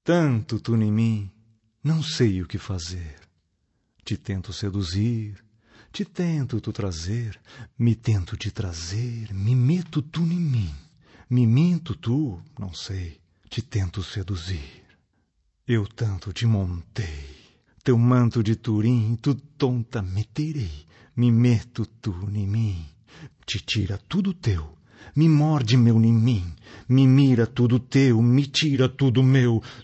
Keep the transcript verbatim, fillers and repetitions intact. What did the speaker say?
Tanto tu em mim, não sei o que fazer. Te tento seduzir, te tento tu trazer, me tento te trazer, me meto tu em mim, me minto tu, não sei, te tento seduzir. Eu tanto te montei, teu manto de Turim, tu tonta me tirei, me meto tu em mim, te tira tudo teu, me morde meu em mim, me mira tudo teu, me tira tudo meu,